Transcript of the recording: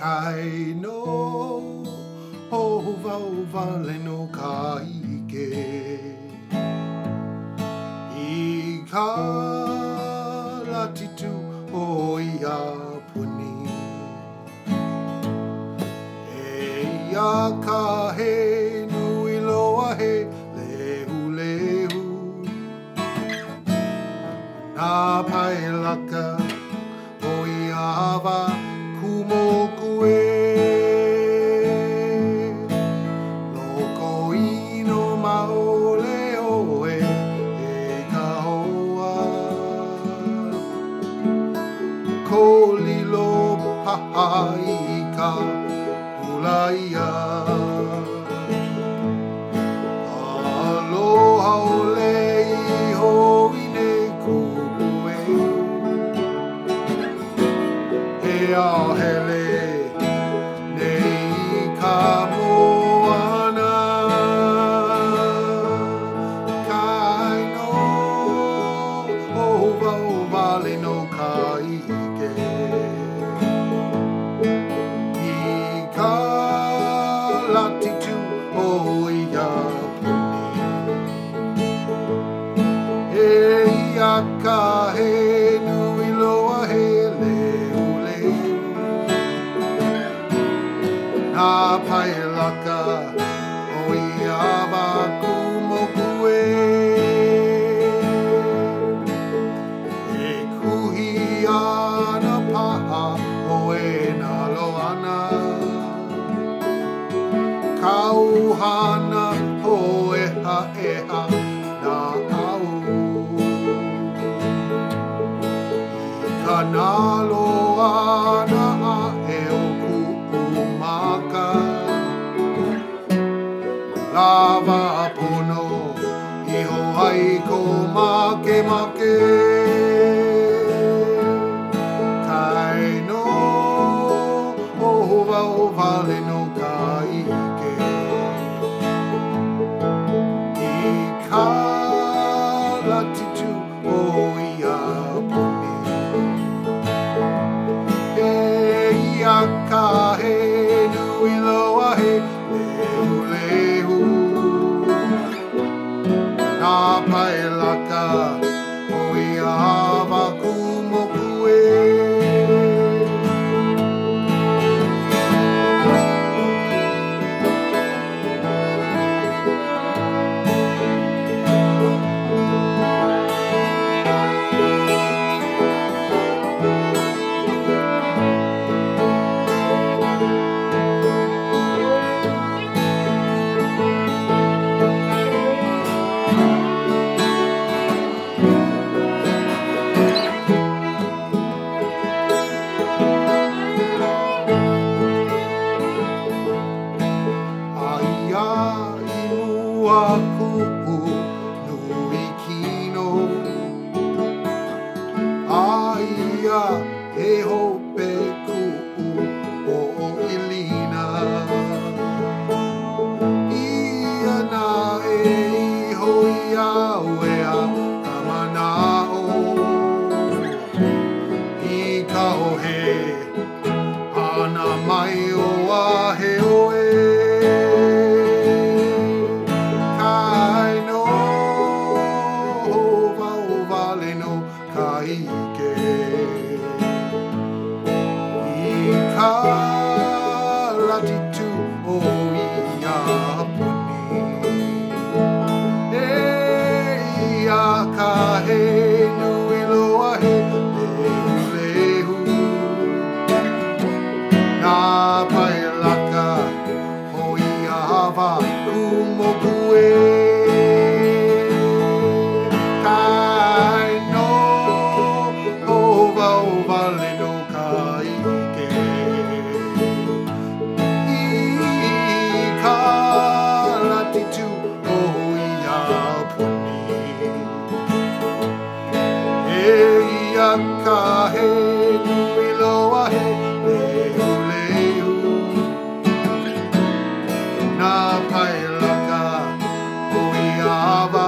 Kai no ova ova le no kaike I ka latitu o ia puni E ia ka he nui loa he lehu lehu Nā pai laka o ia awa kumoku Loko ino maole oe e ka hoa Ko lilo paha I ka hulaia Aloha ole iho I ne kupue E ahele nei ka moana Kai no ova ova le no kaike I ka latitu o ia puni E ia ka he nui loa he leu leu Nā pai laka o ia wa kumoku E kuhi ana paha o na loana Kauhana o eha nā au I ka nā loana a e o ku'umaka Lava pono iho ai ko make make Kai no ova ova le no kaike I ka latitu o ia puni E ia ka he nui loa he lehu lehu Nā pai laka o ia wa kumoku Aku nui kino Aia he hope ku'u o Ilina Ia na e iho ia wea kamanao I ka ohe ana mai o ahe oe Kaike I ka latitu o ia puni E ia ka he nui loa he lehu lehu Nā pai laka o ia wa kumoku Ka he nui loa he lehu lehu Nā pai laka o ia wa